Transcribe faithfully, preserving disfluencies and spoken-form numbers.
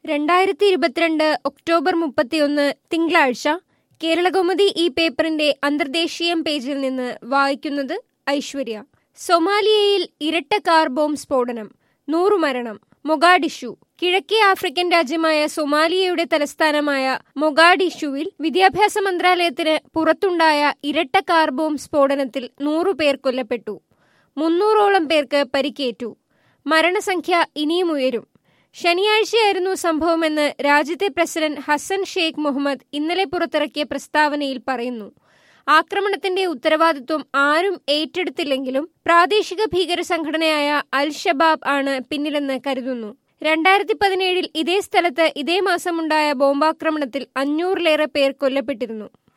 രണ്ടായിരത്തി ഇരുപത്തിരണ്ട് ഒക്ടോബർ മുപ്പത്തിയൊന്ന് തിങ്കളാഴ്ച കേരളകൗമുദി ഈ പേപ്പറിന്റെ അന്തർദേശീയം പേജിൽ നിന്ന് വായിക്കുന്നത് ഐശ്വര്യ. സൊമാലിയയിൽ ഇരട്ട കാർ ബോംബ് സ്ഫോടനം, നൂറു മരണം. മൊഗാഡിഷു. കിഴക്കേ ആഫ്രിക്കൻ രാജ്യമായ സൊമാലിയയുടെ തലസ്ഥാനമായ മൊഗാഡിഷുവിൽ വിദ്യാഭ്യാസ മന്ത്രാലയത്തിന് പുറത്തുണ്ടായ ഇരട്ട കാർ ബോംബ് സ്ഫോടനത്തിൽ നൂറു പേർ കൊല്ലപ്പെട്ടു. മുന്നൂറോളം പേർക്ക് പരിക്കേറ്റു. മരണസംഖ്യ ഇനിയും ഉയരും. ശനിയാഴ്ചയായിരുന്നു സംഭവമെന്ന് രാജ്യത്തെ പ്രസിഡന്റ് ഹസൻ ഷെയ്ഖ് മുഹമ്മദ് ഇന്നലെ പുറത്തിറക്കിയ പ്രസ്താവനയിൽ പറയുന്നു. ആക്രമണത്തിന്റെ ഉത്തരവാദിത്വം ആരും ഏറ്റെടുത്തില്ലെങ്കിലും പ്രാദേശിക ഭീകര സംഘടനയായ അൽ ഷബാബ് ആണ് പിന്നിലെന്ന് കരുതുന്നു. രണ്ടായിരത്തി പതിനേഴിൽ ഇതേ സ്ഥലത്ത് ഇതേ മാസമുണ്ടായ ബോംബാക്രമണത്തിൽ അഞ്ഞൂറിലേറെ പേർ കൊല്ലപ്പെട്ടിരുന്നു.